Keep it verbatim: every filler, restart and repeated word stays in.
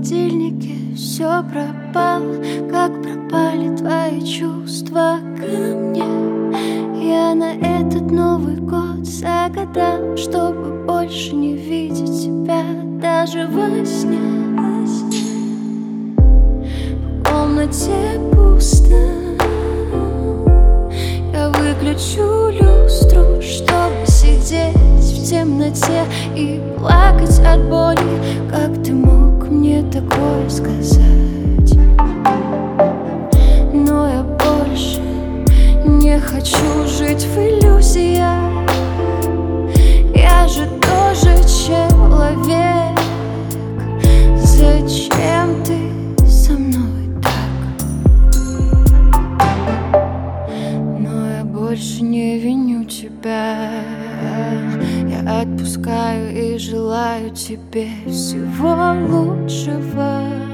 холодильнике все пропало, как пропали твои чувства ко мне. Я на этот Новый год загадал, чтобы больше не видеть тебя даже во сне. В комнате пусто, я выключу люстру, чтобы сидеть в темноте и плакать от боли. Как ты мог мне такое сказать? Но я больше не хочу жить в иллюзиях. Я же тоже человек. Зачем ты со мной так? Но я больше не виню тебя. Я отпускаю и желаю тебе всего лучшего.